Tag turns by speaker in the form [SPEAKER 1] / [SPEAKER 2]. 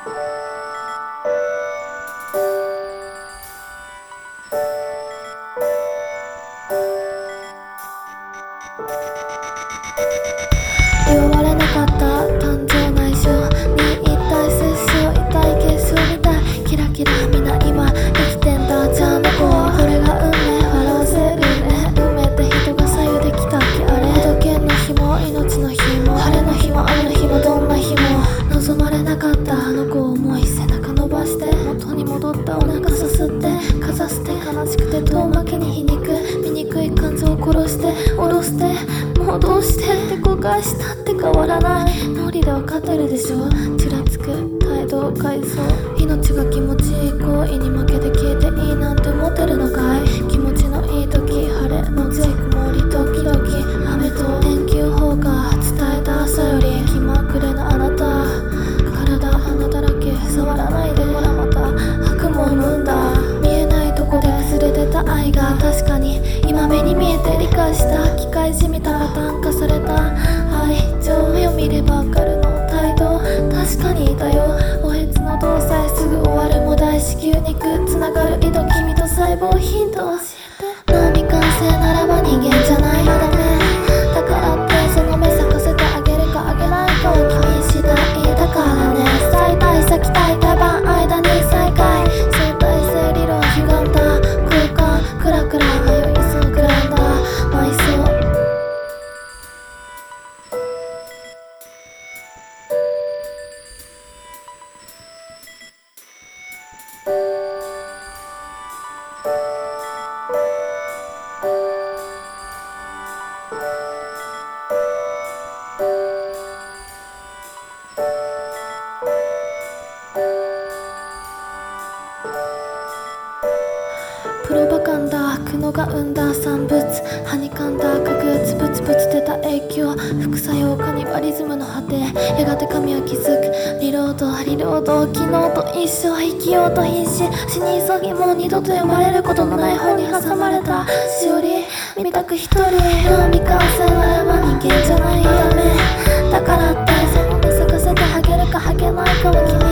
[SPEAKER 1] 言われなかった誕生内緒に一体接触痛い結晶みたいキラキラ皆今生きてんだじゃあの子はこれが運命笑わせるね運命って人が左右できたっけあれ時計の日も命の日も晴れの日も雨の日もどんな日も望まれなかったあの子を思い背中伸ばして元に戻ったお腹さすってかざして悲しくて遠巻きに皮肉醜い感情を殺して下ろしてもうどうしてって後悔したって変わらない脳裏で分かってるでしょちらつく態度を改装命が気持ちいい行為に負けて消えていいなんて思ってるのかい気持ちのいい時晴れのち曇り時々雨と天気予報が伝えた朝より気まぐれなあなた体穴だらけ触らないでほらまた悪夢を生むんだ見えないとこで忘れてた愛が確かに今目に見えて理解した機械じみたパターン化された愛情よ見ればわかるの態度確かにいたよおへつの動作すぐ終わるも大至急肉つながる井戸君と細胞ヒント教えて脳未完成ならば人間じゃないよダメだからってその目咲かせてあげるかあげないかは君次第だからね最大先大体番間に再会相対性理論歪んだ空間クラクラ迷いそうグランダー埋葬プロパガンダ苦悩が生んだ産物はにかんだ化学ブツブツ出た影響副作用カニバリズムの果てやがて神は気づくリロード昨日と一緒生きようと必死死に急ぎもう二度と読まれることのない本に挟まれたしおり見たく一人脳未完成ならば人間じゃないよダメだからってその目咲かせてあげるかあげないかは君